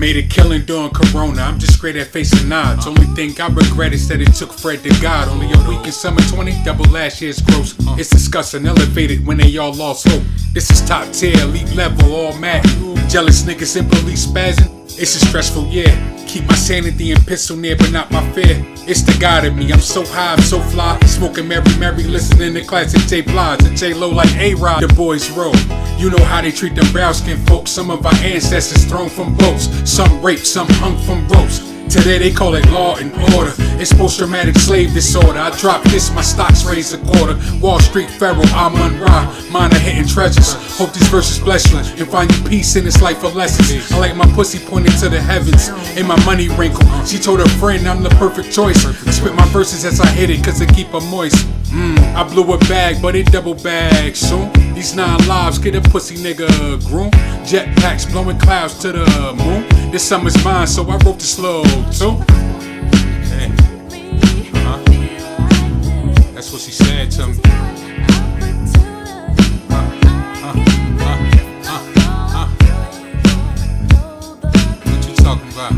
Made a killing during Corona, I'm just great at facing odds. Only thing I regret is that it took Fred to God. Only a week in summer 20, double last year's gross. It's disgusting, elevated when they all lost hope. This is top tier, elite level, all mad. Jealous niggas in police spazzing. It's a stressful year. Keep my sanity and pistol near, but not my fear. It's the God in me, I'm so high, I'm so fly. Smoking Mary, listening to classic J Blige and J Lo like A-Rod. The boys roll. You know how they treat them brown skin folks. Some of our ancestors thrown from boats. Some raped, some hung from ropes. Today they call it law and order. It's post-traumatic slave disorder. I drop this, my stocks raise a quarter. Wall Street Pharaoh, Amon Ra. Mine are hitting treasures. Hope these verses bless you and find you peace in this life of lessons. I like my pussy pointing to the heavens and my money wrinkle. She told her friend I'm the perfect choice. I spit my verses as I hit it cause they keep her moist. I blew a bag but it double bagged soon. These 9 lives get a pussy nigga groom. Jetpacks blowing clouds to the moon. This summer's mine so I wrote the slow too. Hey. That's what she said to me. What you talking about?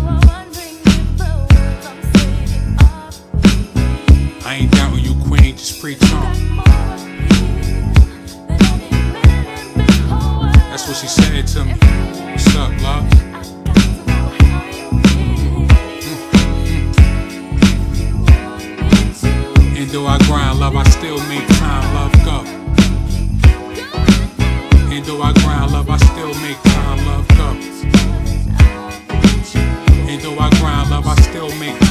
I ain't doubting you, queen, just preach on. That's what she said to me. What's up, love? And though I grind, love, I still make time, love, go. And though I grind, love, I still make time, love, go. And though I grind, love, I still make time.